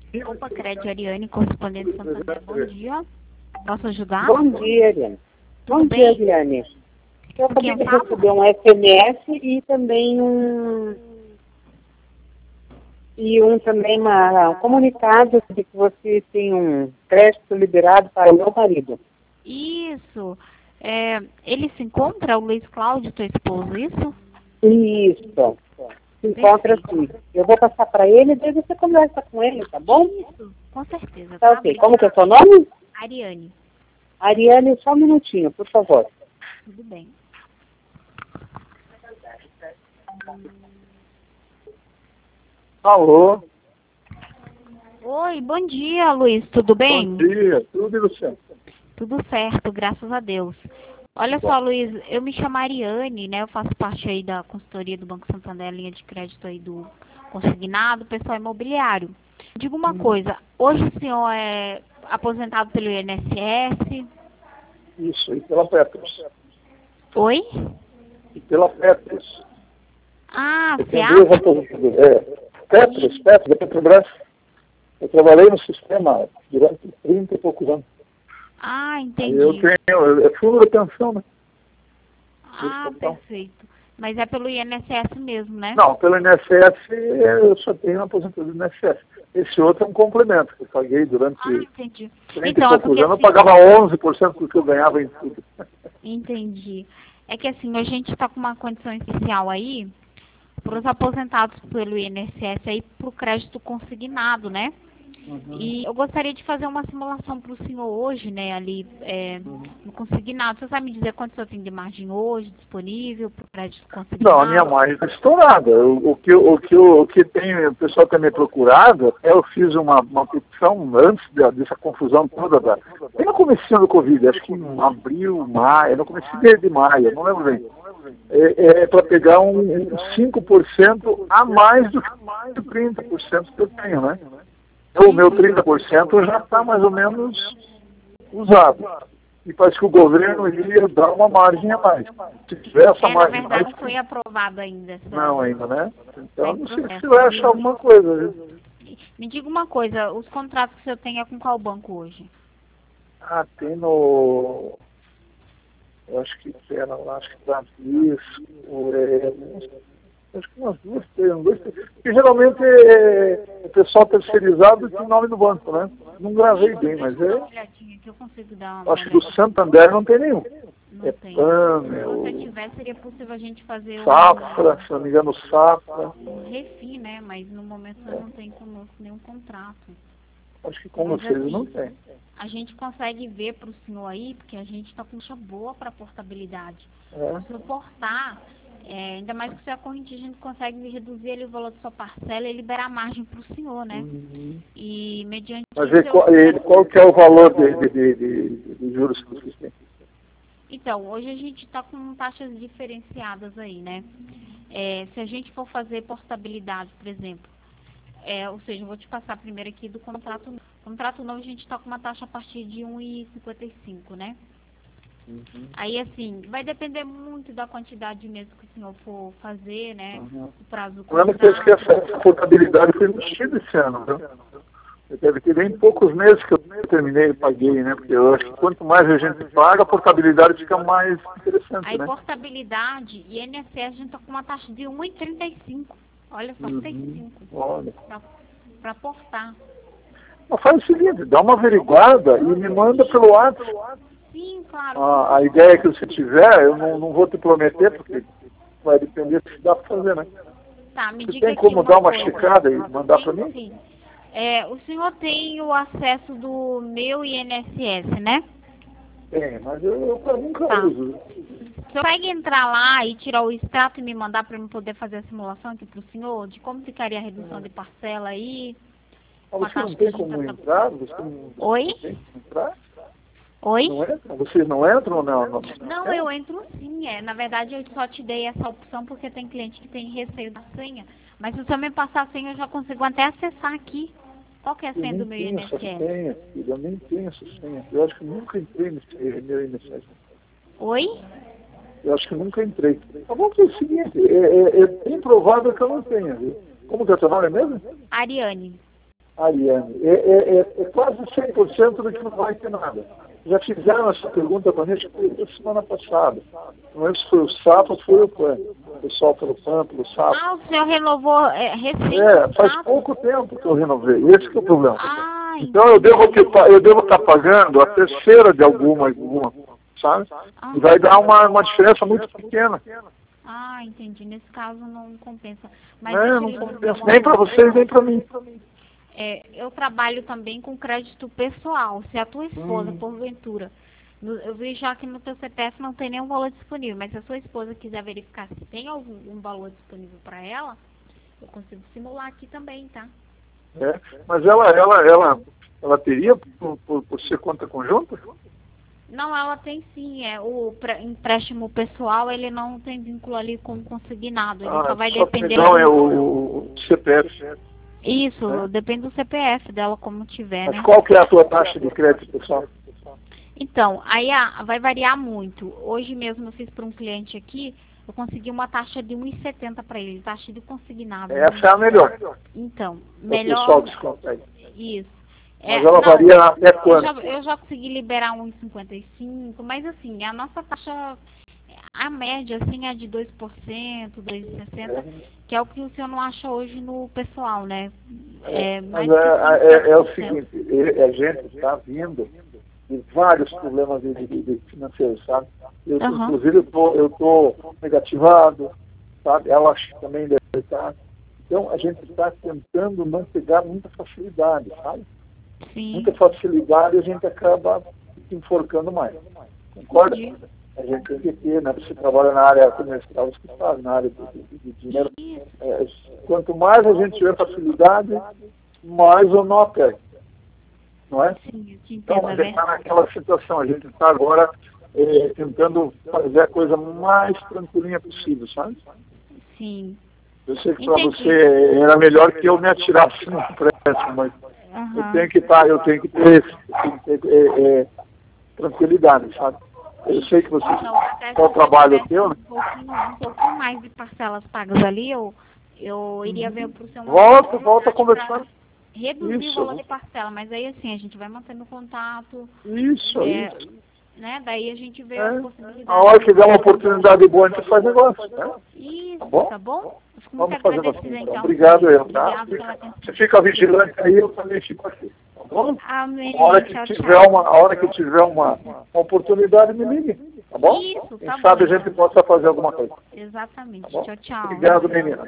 Opa, Crédito Ariane, correspondente de Santander. Bom dia. Posso ajudar? Bom dia, Ariane. Tudo Bom bem? dia, Ariane. Eu acabei Quem de fala? receber um SMS e também um comunicado de que você tem um crédito liberado para o meu marido. Isso. Ele se encontra, o Luiz Cláudio, teu esposo, isso? Isso. Se encontra aqui. Eu vou passar para ele e daí você conversa com ele, tá bom? Isso, com certeza. Tá ok. Como que é o seu nome? Ariane, Ariane, só um minutinho, por favor. tudo bem. Alô, Oi, bom dia, Luiz, tudo bem? bom dia, tudo e você? Tudo certo, graças a Deus. Olha só, Luiz, eu me chamo Ariane, né? Eu faço parte aí da consultoria do Banco Santander, linha de crédito aí do consignado, pessoal imobiliário. Diga uma coisa, hoje o senhor é aposentado pelo INSS? Isso, e pela Petros. Oi? E pela Petros. Ah, Eu você tenho duas acha? aposentadorias. Petros, da Petrobras. Eu trabalhei no sistema durante 30 e poucos anos. Ah, Aí entendi. eu tenho, é fundo de pensão, né? Ah, perfeito. Mas é pelo INSS mesmo, né? Não, pelo INSS eu só tenho aposentadoria do INSS. Esse outro é um complemento que eu paguei durante Ah, entendi. 30 Então, e é poucos porque anos. Eu assim, pagava 11% do que eu ganhava em tudo. entendi. É que assim, a gente está com uma condição especial aí para os aposentados pelo INSS aí para o crédito consignado, né? E eu gostaria de fazer uma simulação para o senhor hoje, né, ali no consignado. Você sabe me dizer quanto o senhor tem de margem hoje disponível para o crédito Não, a minha consignado? margem está estourada. O que tem, o pessoal tem me procurado, eu fiz uma petição antes dessa confusão toda, bem no comecinho do Covid, acho que em abril, maio, no começo de maio, não lembro bem. Para pegar um 5% a mais do que o 30% que eu tenho, né? O meu 30% já está mais ou menos usado. E parece que o governo ia dar uma margem a mais. Se tiver essa Na margem a verdade, mais... não foi aprovado ainda. Não ainda, né? Então, em não sei se processo. você vai achar alguma coisa. Viu? Me diga uma coisa, os contratos que o senhor tem é com qual banco hoje? Ah, tem no... Eu acho que era lá, acho que Bradesco, acho que umas duas, três. Porque geralmente o pessoal terceirizado tem nome do banco, né? Não gravei bem, mas Deixa eu dar uma olhadinha aqui, eu consigo dar uma acho que do olhadinha. Santander não tem nenhum. Não tem. PAN, Se você tiver, seria possível a gente fazer Safra, se não me engano, Safra. um refim, né? Mas no momento nós não tem conosco nenhum contrato. Acho que com Mas vocês assim, não tem. a gente consegue ver para o senhor aí, porque a gente está com taxa boa para portabilidade. É. Se eu portar, ainda mais que o senhor é corrente, a gente consegue reduzir ali o valor da sua parcela e liberar margem para o senhor, né? E mediante Mas isso, qual que é o valor de juros que vocês têm? Então, hoje a gente está com taxas diferenciadas aí, né? Se a gente for fazer portabilidade, por exemplo, ou seja, eu vou te passar primeiro aqui do contrato novo. Contrato novo a gente está com uma taxa a partir de 1,55, né? Aí, assim, vai depender muito da quantidade mesmo que o senhor for fazer, né? O prazo do O problema é que contrato. essa portabilidade foi mexida esse ano, viu? Deve ter bem poucos meses que eu terminei e paguei, né? Porque eu acho que quanto mais a gente paga, a portabilidade fica mais interessante, Aí, né? portabilidade e INSS a gente está com uma taxa de 1,35. Olha só, 6,5 Olha. para portar. Mas faz o seguinte, dá uma averiguada e me manda pelo WhatsApp. Sim, claro. A ideia que você tiver, eu não vou te prometer, porque vai depender se dá para fazer, né? Tá, me Você diga tem aqui como dar uma coisa. checada e mandar para mim? Sim. O senhor tem o acesso do meu INSS, né? Tem, mas eu nunca Tá. uso. O senhor consegue entrar lá e tirar o extrato e me mandar para eu poder fazer a simulação aqui para o senhor? De como ficaria a redução de parcela aí? Mas você não tem como entrar? Você não Oi? tem como entrar? Oi? Não entra? Vocês não entram ou não? Não, eu entro sim. Na verdade, eu só te dei essa opção porque tem cliente que tem receio da senha. Mas se o senhor me passar a senha, eu já consigo até acessar aqui. Qual que é a Eu senha nem do meu tenho essa INSS? senha, filho. Eu nem tenho essa senha. Eu acho que nunca entrei nesse meu INSS. Oi? Eu acho que nunca entrei. Tá bom, que é o seguinte, é bem provável que eu não tenha, viu? Como que é o seu nome mesmo? Ariane. Ariane, é quase 100% do que não vai ter nada. Já fizeram essa pergunta para a gente semana passada. Não lembro se foi o SAP ou foi o PAN. O pessoal pelo PAN, pelo SAP. Ah, o senhor renovou recente? Faz pouco tempo que eu renovei. Esse que é o problema. Ah, então eu devo estar pagando a terceira de alguma, sabe? E vai dar uma diferença muito pequena. Ah, entendi. Nesse caso não compensa. Mas não compensa nem para vocês, nem para mim. Eu trabalho também com crédito pessoal. Se a tua esposa, porventura, eu vi já que no teu CPF não tem nenhum valor disponível, mas se a sua esposa quiser verificar se tem algum valor disponível para ela, eu consigo simular aqui também, tá? Mas ela teria por ser conta conjunta? Não, ela tem sim. O empréstimo pessoal, ele não tem vínculo ali com consignado. Ele só vai depender... Não, é o CPF. Isso, depende do CPF dela, como tiver, Mas qual que é a tua taxa de crédito, pessoal? Então, aí vai variar muito. Hoje mesmo eu fiz para um cliente aqui, eu consegui uma taxa de 1,70 para ele, taxa de consignado. Essa é a melhor. Então, melhor... O pessoal desconta aí. Isso. Mas ela varia até quanto? Eu já consegui liberar 1,55, mas assim, a nossa taxa... A média, assim, é de 2%, 2,60%, que é o que o senhor não acha hoje no pessoal, né? Mas é o seguinte, a gente está vindo de vários problemas de financeiros, sabe? Inclusive, eu estou negativado, sabe? Ela também deve estar. Então, a gente está tentando não pegar muita facilidade, sabe? Sim. Muita facilidade, a gente acaba se enforcando mais. Concorda? A gente tem que ter, né? Você trabalha na área comercial, você sabe, na área de dinheiro. Quanto mais a gente tiver facilidade, mais o nó pega. Não é? Sim, então, a gente está naquela situação. A gente está agora tentando fazer a coisa mais tranquilinha possível, sabe? Sim. Eu sei que para você era melhor que eu me atirasse no empréstimo, mas eu tenho que ter tranquilidade, sabe? Eu sei que você qual trabalho teu, né? Um pouquinho mais de parcelas pagas ali, eu iria ver pro seu... Volta conversando. Reduzir o valor de parcela, mas aí assim, a gente vai mantendo contato. Isso. Né? Daí a gente vê a possibilidade. A hora que der uma oportunidade boa, a gente faz negócio, né? Isso, tá bom? Vamos fazer assim, então. Obrigado, tá? Você fica vigilante aí, eu também fico aqui. Tá bom? Amém. A hora que tiver uma oportunidade, me ligue. Tá bom? Isso, Quem sabe a gente possa fazer alguma coisa. Exatamente. Tá tchau, tchau. Obrigado, menina.